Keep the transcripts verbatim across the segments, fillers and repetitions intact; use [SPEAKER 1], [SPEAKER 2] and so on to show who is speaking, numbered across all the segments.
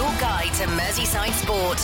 [SPEAKER 1] Your guide to Merseyside sport.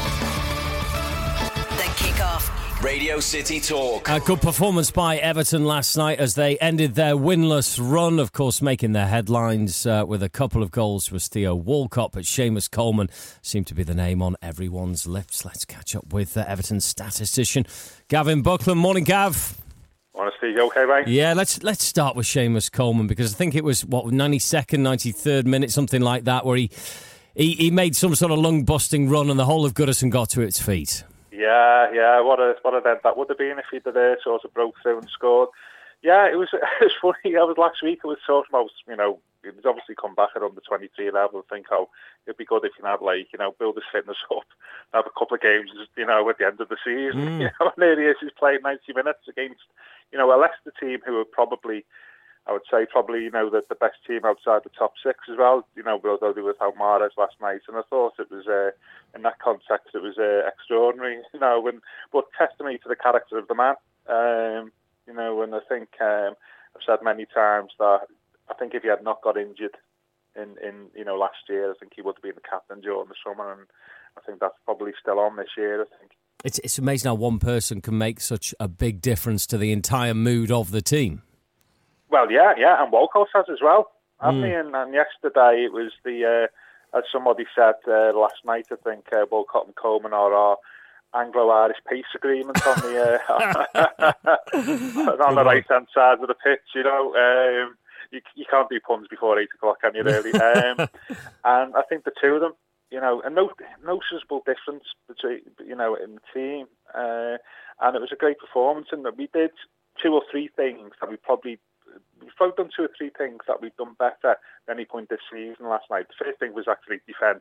[SPEAKER 1] The Kickoff.
[SPEAKER 2] Radio City Talk.
[SPEAKER 3] A good performance by Everton last night as they ended their winless run. Of course, making their headlines uh, with a couple of goals was Theo Walcott, but Seamus Coleman seemed to be the name on everyone's lips. Let's catch up with uh, Everton's statistician, Gavin Buckland. Morning, Gav.
[SPEAKER 4] Honestly, you okay, mate?
[SPEAKER 3] Yeah, let's let's start with Seamus Coleman, because I think it was, what, ninety-second, ninety-third minute, something like that, where he, he, he made some sort of lung-busting run and the whole of Goodison got to its feet.
[SPEAKER 4] Yeah, yeah, what a what an event that would have been if he'd have uh, sort of broke through and scored. Yeah, it was it was funny. I was last week. I was talking about, you know, he's obviously come back at under twenty-three level and think, oh, it'd be good if he had, like, you know, build his fitness up, have a couple of games, you know, at the end of the season. Mm. You know, and there he is. He's played ninety minutes against, you know, a Leicester team who are probably, I would say, probably, you know, the, the best team outside the top six as well, you know, although they were without Mahrez last night. And I thought it was, uh, in that context, it was uh, extraordinary, you know, and, but testimony to the character of the man, um, you know, and I think um, I've said many times that I think if he had not got injured in, in, you know, last year, I think he would have been the captain during the summer, and I think that's probably still on this year, I think.
[SPEAKER 3] It's, it's amazing how one person can make such a big difference to the entire mood of the team.
[SPEAKER 4] Well, yeah, yeah, and Walcott has as well, hasn't
[SPEAKER 3] Mm.
[SPEAKER 4] he? And, and yesterday it was the, uh, as somebody said uh, last night, I think uh, Walcott and Coleman are our Anglo-Irish peace agreement on the uh, on the right-hand side of the pitch. You know, um, you, you can't do puns before eight o'clock, can you? Really? Um, and I think the two of them, you know, a no, noticeable difference between, you know, in the team, uh, and it was a great performance. And we did two or three things that we probably. We've probably done two or three things that we've done better than any point this season last night. The first thing was actually defend.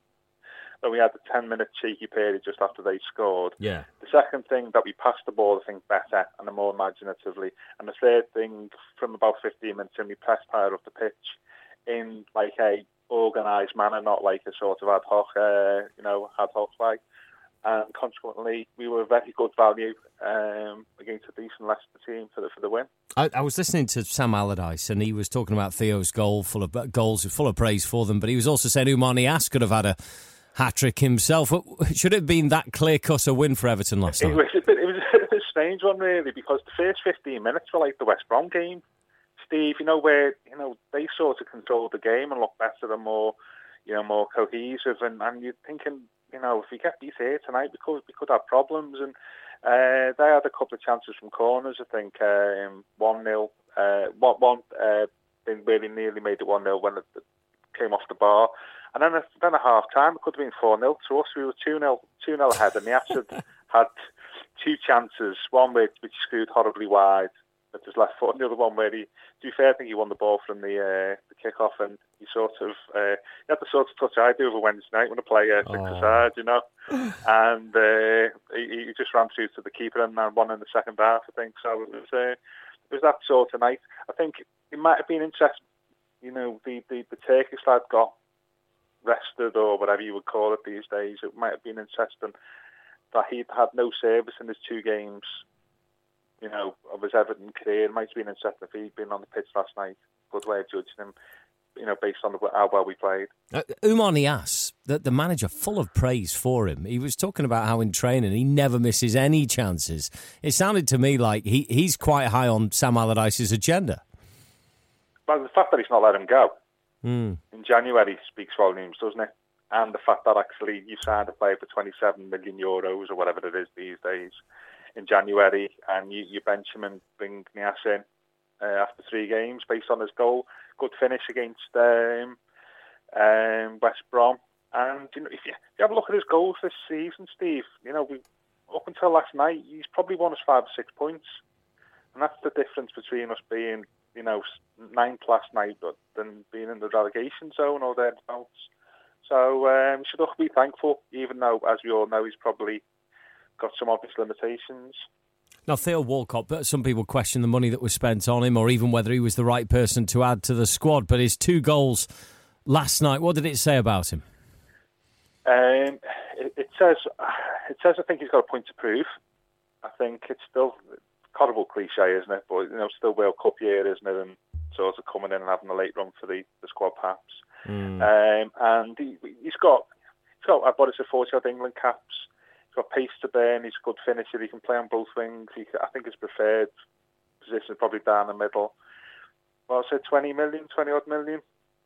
[SPEAKER 4] So we had the ten-minute cheeky period just after they scored.
[SPEAKER 3] Yeah.
[SPEAKER 4] The second thing, that we passed the ball, I think, better and more imaginatively. And the third thing, from about fifteen minutes in, we pressed higher up the pitch in like a organised manner, not like a sort of ad hoc, uh, you know, ad hoc play. And consequently, we were very good value um, against a decent Leicester team for the for the win.
[SPEAKER 3] I, I was listening to Sam Allardyce, and he was talking about Theo's goal, full of goals, full of praise for them. But he was also saying Oumar Niasse could have had a hat trick himself. Should it have been that clear cut a win for Everton last night?
[SPEAKER 4] It was a bit, it was a strange one, really, because the first fifteen minutes were like the West Brom game, Steve. You know, where you know they sort of controlled the game and looked better and more, you know, more cohesive. And, and you're thinking, you know, if we get beat here tonight, we could we could have problems. And uh, they had a couple of chances from corners. I think um, one nil, uh, one one. Uh, they really nearly made it one nil when it came off the bar. And then, then at half time, it could have been four nil to us. We were two nil ahead, and the Niasse had, had two chances. One which, which screwed horribly wide, with his left foot, and the other one where he, to be fair, I think he won the ball from the uh, the kick-off, and he sort of, uh, he had the sort of touch I do over Wednesday night when I play uh, six
[SPEAKER 3] Oh.
[SPEAKER 4] aside, you know. And uh, he, he just ran through to the keeper and then won in the second half, I think. So it was, uh, it was that sort of night. I think it might have been interesting, you know, the, the, the Turkish lad got rested, or whatever you would call it these days. It might have been interesting that he'd had no service in his two games, you know, of his Everton career. It might have been interesting if he'd been on the pitch last night. Good way of judging him, you know, based on the, how well we played.
[SPEAKER 3] Uh, Oumar Niasse, the, the manager, full of praise for him. He was talking about how in training he never misses any chances. It sounded to me like he, he's quite high on Sam Allardyce's agenda.
[SPEAKER 4] But the fact that he's not let him go
[SPEAKER 3] Mm.
[SPEAKER 4] in January speaks volumes, doesn't it? And the fact that actually you signed a player for twenty-seven million euros or whatever it is these days in January, and you, you bench him and bring Niasse in uh, after three games based on his goal. Good finish against um, um, West Brom. And you know, if you, if you have a look at his goals this season, Steve, you know, we, up until last night, he's probably won us five or six points. And that's the difference between us being, you know, ninth last night, but then being in the relegation zone or thereabouts. So um, we should all be thankful, even though, as we all know, he's probably got some obvious limitations.
[SPEAKER 3] Now, Theo Walcott, but some people question the money that was spent on him, or even whether he was the right person to add to the squad. But his two goals last night, what did it say about him?
[SPEAKER 4] Um, it, it says, it says, I think he's got a point to prove. I think it's still horrible cliche, isn't it? But you know, still World Cup year, isn't it? And sort of coming in and having a late run for the, the squad, perhaps. Mm. Um, and he, he's got, he's got, what is it, forty odd England caps. He's got pace to burn. He's a good finisher. He can play on both wings. He, I think his preferred position is probably down the middle. Well, I said twenty million, twenty odd million.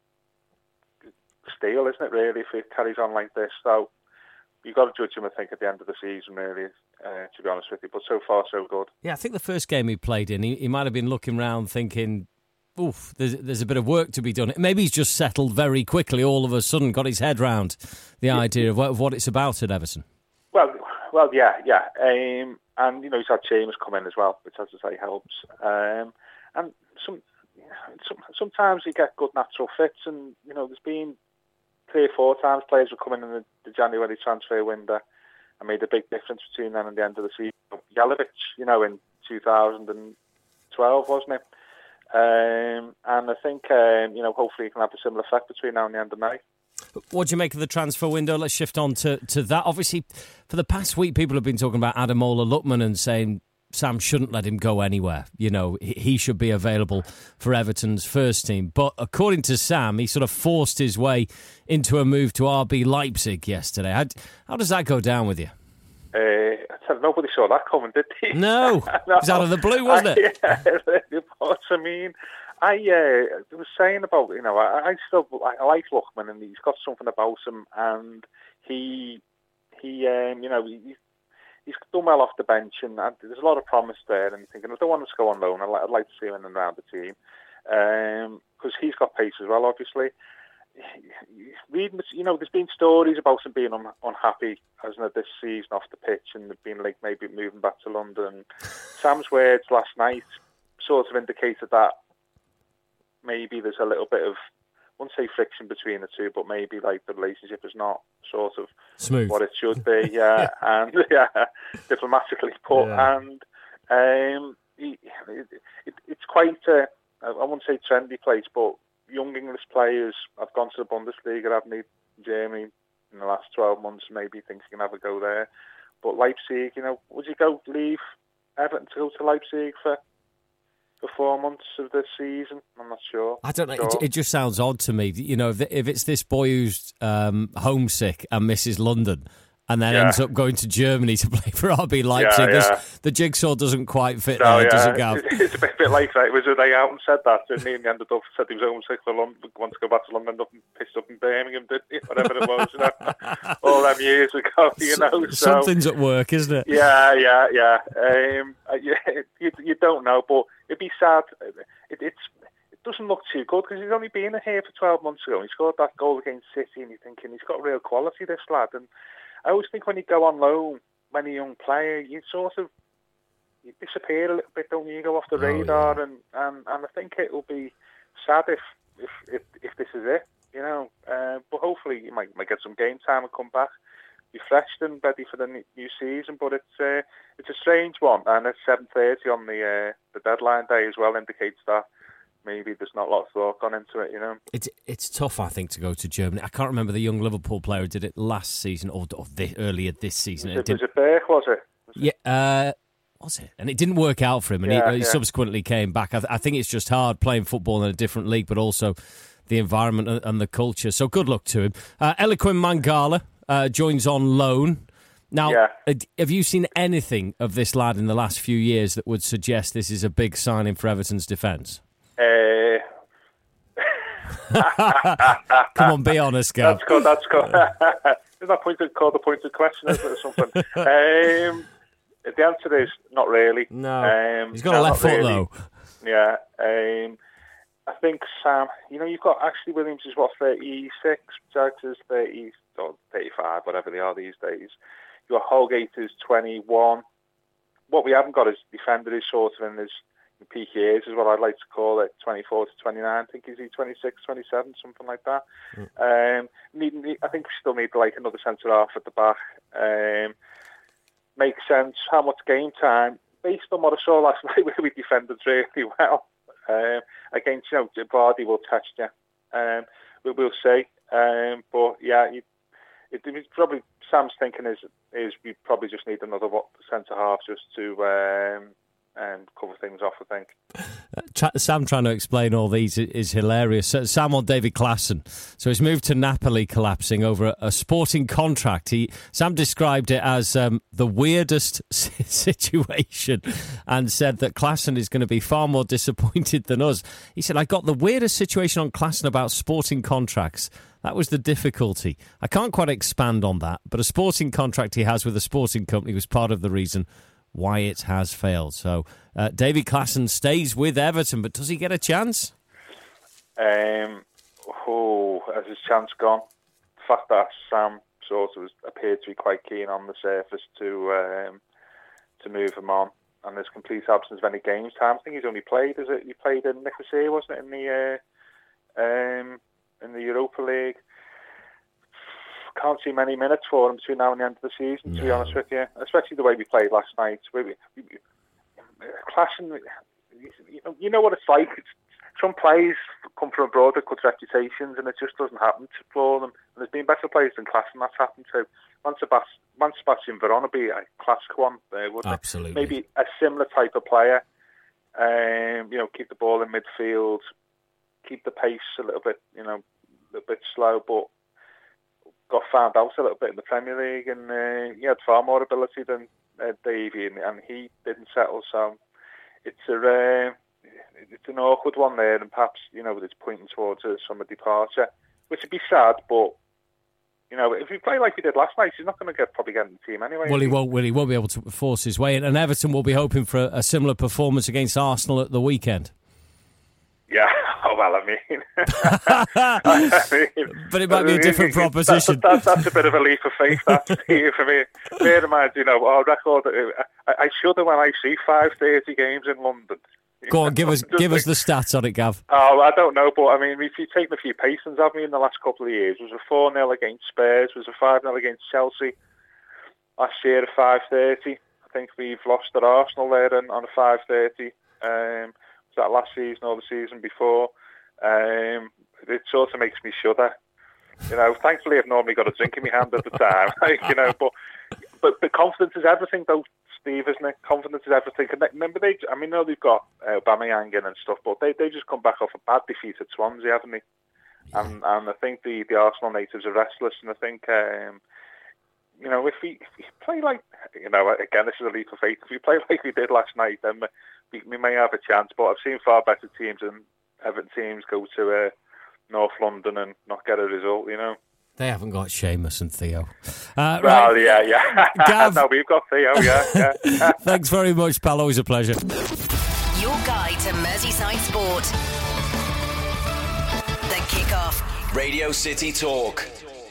[SPEAKER 4] Steal, isn't it, really, if he carries on like this? So you've got to judge him, I think, at the end of the season, really, uh, to be honest with you. But so far, so good.
[SPEAKER 3] Yeah, I think the first game he played in, he, he might have been looking around thinking, oof, there's, there's a bit of work to be done. Maybe he's just settled very quickly, all of a sudden, got his head round the yeah. idea of what, of what it's about at Everton.
[SPEAKER 4] Well, well, yeah, yeah. Um, and, you know, he's had Seamus come in as well, which, as I say, helps. Um, and some, some sometimes you get good natural fits, and, you know, there's been three or four times players were coming in the, the January transfer window and made a big difference between then and the end of the season. Jelavic, you know, in two thousand twelve, wasn't it? Um, and I think, um, you know, hopefully he can have a similar effect between now and the end of May.
[SPEAKER 3] What do you make of the transfer window? Let's shift on to, to that. Obviously, for the past week, people have been talking about Ademola Lookman and saying Sam shouldn't let him go anywhere. You know, he should be available for Everton's first team. But according to Sam, he sort of forced his way into a move to R B Leipzig yesterday. How, how does that go down with you?
[SPEAKER 4] Uh, I said nobody saw that coming, did they?
[SPEAKER 3] No, no. It was out of the blue, wasn't
[SPEAKER 4] I,
[SPEAKER 3] it?
[SPEAKER 4] Yeah, it was. I mean, I uh, was saying about, you know, I, I still I like Lookman, and he's got something about him, and he, he, um, you know, he, he's done well off the bench, and, and there's a lot of promise there. And you're thinking, I don't want him to go on loan. I'd, I'd like to see him in and around the team because um, he's got pace as well, obviously. Reading, you know, there's been stories about him being un, unhappy, hasn't it, this season off the pitch, and being like maybe moving back to London. Sam's words last night sort of indicated that maybe there's a little bit of, I wouldn't say friction between the two, but maybe like the relationship is not sort of
[SPEAKER 3] smooth
[SPEAKER 4] what it should be, yeah, and yeah, diplomatically put, yeah. and um, it, it, it's quite a, I wouldn't say trendy place, but young English players have gone to the Bundesliga, haven't they, Germany, in the last twelve months, maybe thinks you can have a go there. But Leipzig, you know, would you go leave Everton to go to Leipzig for for four months of the season? I'm not sure.
[SPEAKER 3] I don't know.
[SPEAKER 4] Sure.
[SPEAKER 3] It, it just sounds odd to me. You know, if, if it's this boy who's um, homesick and misses London, and then yeah. ends up going to Germany to play for R B Leipzig, yeah, yeah. the jigsaw doesn't quite fit
[SPEAKER 4] no,
[SPEAKER 3] there,
[SPEAKER 4] yeah.
[SPEAKER 3] does it, Gav?
[SPEAKER 4] It's a bit, bit like that. It was a day out and said that, didn't he? And he ended up said he was homesick for London, wanted to go back to London, ended up pissed up in Birmingham, didn't he? Whatever it was, you know, all them years ago, you know. So,
[SPEAKER 3] something's at work, isn't it?
[SPEAKER 4] Yeah, yeah, yeah. Um, yeah you, you don't know, but it'd be sad. It, it's it doesn't look too good because he's only been here for twelve months ago. He scored that goal against City, and you're thinking he's got real quality, this lad. And I always think when you go on loan, when you're a young player, you sort of you disappear a little bit, don't you? You go off the oh, radar, yeah. and, and, and I think it will be sad if if, if if this is it, you know. Uh, but hopefully you might might get some game time and come back refreshed and ready for the new season. But it's uh, it's a strange one, and it's seven thirty on the uh, the deadline day as well indicates that maybe there's not a lot of thought gone into it, you know.
[SPEAKER 3] It's it's tough, I think, to go to Germany. I can't remember the young Liverpool player who did it last season or, or this, earlier this season.
[SPEAKER 4] Was it,
[SPEAKER 3] it
[SPEAKER 4] was it Burke, was it? Was
[SPEAKER 3] yeah, uh, was it? And it didn't work out for him, and yeah, he, he yeah. subsequently came back. I, th- I think it's just hard playing football in a different league, but also the environment and, and the culture. So good luck to him. Uh, Eliaquim Mangala uh, joins on loan. Now, yeah. have you seen anything of this lad in the last few years that would suggest this is a big signing for Everton's defence?
[SPEAKER 4] Uh,
[SPEAKER 3] Come on, be honest, Gav.
[SPEAKER 4] That's good, that's good. Isn't that pointed, called the pointed question, is it, or something? um, the answer is not really.
[SPEAKER 3] No.
[SPEAKER 4] Um,
[SPEAKER 3] He's got
[SPEAKER 4] no,
[SPEAKER 3] a left foot,
[SPEAKER 4] really.
[SPEAKER 3] though.
[SPEAKER 4] Yeah. Um, I think Sam, you know, you've got Ashley Williams is what, thirty-six, Jags is thirty, or thirty-five, whatever they are these days. Your Holgate is twenty-one. What we haven't got is defender is sort of in his peak years, is what I'd like to call it, twenty-four to twenty-nine. I think he's twenty-six, twenty-seven, something like that. Mm. Um, need, need, I think we still need like another centre half at the back. Um, makes sense. How much game time? Based on what I saw last night, where we defended really well. Um, against, you know, Vardy will test you. Um, we will see. Um, but yeah, you, it, it's probably Sam's thinking is is we probably just need another centre half just to um, and cover things off, I think.
[SPEAKER 3] Uh, Sam trying to explain all these is hilarious. Uh, Sam on David Klaassen. So he's moved to Napoli collapsing over a, a sporting contract. He Sam described it as um, the weirdest situation and said that Klaassen is going to be far more disappointed than us. He said, I got the weirdest situation on Klaassen about sporting contracts. That was the difficulty. I can't quite expand on that, but a sporting contract he has with a sporting company was part of the reason why it has failed. So uh, David Klaassen stays with Everton, but does he get a chance?
[SPEAKER 4] Um, oh, has his chance gone? The fact that Sam sort of appeared to be quite keen on the surface to um, to move him on, and there's complete absence of any games time. I think he's only played, is it? He played in Nicosia, wasn't it, in the uh, um, in the Europa League? Can't see many minutes for him between now and the end of the season, to no. be honest with you. Especially the way we played last night. We, we, we, Klaassen, you know, you know what it's like. It's, some players come from abroad with good reputations, and it just doesn't happen for them. And there's been better players than Klaassen that's happened to. Once Sebastian Veron would be a classic one there, wouldn't
[SPEAKER 3] Absolutely.
[SPEAKER 4] it? Maybe a similar type of player. Um, you know, keep the ball in midfield, keep the pace a little bit, you know, a little bit slow, but got found out a little bit in the Premier League, and uh, he had far more ability than uh, Davey, and, and he didn't settle. So it's a uh, it's an awkward one there, and perhaps, you know, it's pointing towards a summer departure, which would be sad. But you know, if he play like he did last night, he's not going to get probably get in the team anyway.
[SPEAKER 3] Well, he won't. Will he won't be able to force his way in, and Everton will be hoping for a, a similar performance against Arsenal at the weekend.
[SPEAKER 4] Yeah, oh, well, I mean... I mean
[SPEAKER 3] but it might be a different proposition.
[SPEAKER 4] That's, that's, that's a bit of a leap of faith, that's for me. Bear in mind, you know, our record... I, I shudder when I see five thirty games in London.
[SPEAKER 3] Go on, give us give us the stats on it, Gav.
[SPEAKER 4] Oh, I don't know, but I mean, if you've taken a few pacings, haven't we, in the last couple of years? It was a four nil against Spurs, it was a five nil against Chelsea. Last year, a five thirty. I think we've lost at Arsenal there on a five thirty. Um... that last season or the season before. Um, it sort of makes me shudder. You know, thankfully I've normally got a drink in my hand at the time. Like, you know, but but the confidence is everything, though, Steve, isn't it? Confidence is everything. And they, remember, they, I mean, I know they've got uh, Aubameyang in and stuff, but they they just come back off a bad defeat at Swansea, haven't they? And and I think the, the Arsenal natives are restless, and I think. Um, You know, if we, if we play like, you know, again, this is a leap of faith. If we play like we did last night, then we, we may have a chance. But I've seen far better teams than Everton teams go to uh, North London and not get a result, you know.
[SPEAKER 3] They haven't got Seamus and Theo. Uh, right.
[SPEAKER 4] Well, yeah, yeah.
[SPEAKER 3] Gav.
[SPEAKER 4] No, we've got Theo, yeah. yeah.
[SPEAKER 3] Thanks very much, pal. Always a pleasure.
[SPEAKER 1] Your guide to Merseyside sport. The Kickoff.
[SPEAKER 2] Radio City Talk.